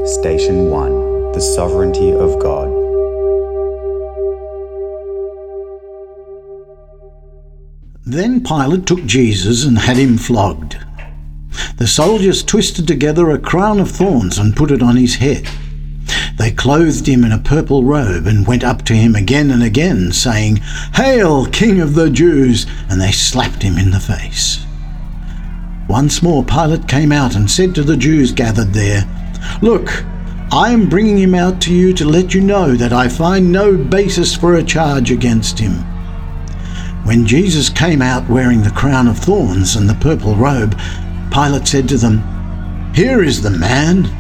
Station 1. The Sovereignty of God. Then Pilate took Jesus and had him flogged. The soldiers twisted together a crown of thorns and put it on his head. They clothed him in a purple robe and went up to him again and again, saying, "Hail, King of the Jews!" And they slapped him in the face. Once more Pilate came out and said to the Jews gathered there, "Look, I am bringing him out to you to let you know that I find no basis for a charge against him." When Jesus came out wearing the crown of thorns and the purple robe, Pilate said to them, "Here is the man."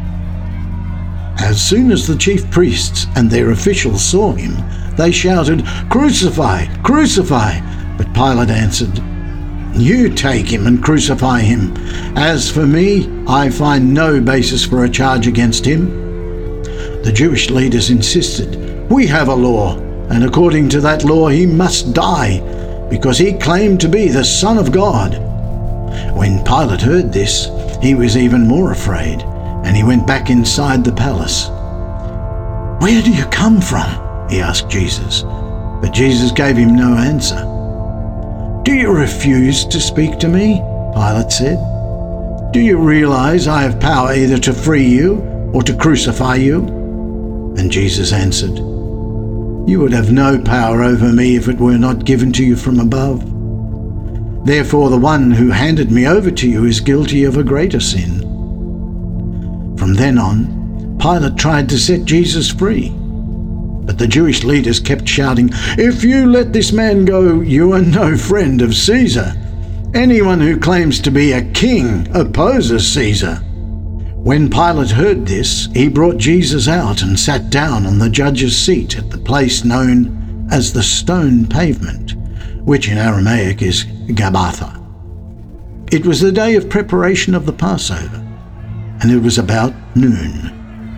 As soon as the chief priests and their officials saw him, they shouted, "Crucify! Crucify!" But Pilate answered, "You take him and crucify him. As for me, I find no basis for a charge against him." The Jewish leaders insisted, "We have a law, and according to that law he must die, because he claimed to be the Son of God." When Pilate heard this, he was even more afraid, and he went back inside the palace. "Where do you come from?" he asked Jesus, but Jesus gave him no answer. "Do you refuse to speak to me?" Pilate said. "Do you realize I have power either to free you or to crucify you?" And Jesus answered, "You would have no power over me if it were not given to you from above. Therefore the one who handed me over to you is guilty of a greater sin." From then on, Pilate tried to set Jesus free. But the Jewish leaders kept shouting, "If you let this man go, you are no friend of Caesar. Anyone who claims to be a king opposes Caesar." When Pilate heard this, he brought Jesus out and sat down on the judge's seat at the place known as the Stone Pavement, which in Aramaic is Gabbatha. It was the day of preparation of the Passover, and it was about noon.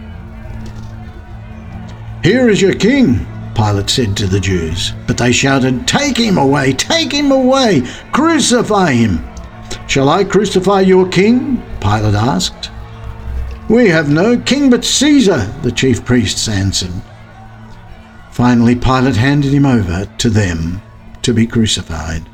"Here is your king," Pilate said to the Jews. But they shouted, "Take him away! Take him away! Crucify him!" "Shall I crucify your king?" Pilate asked. "We have no king but Caesar," the chief priests answered. Finally, Pilate handed him over to them to be crucified.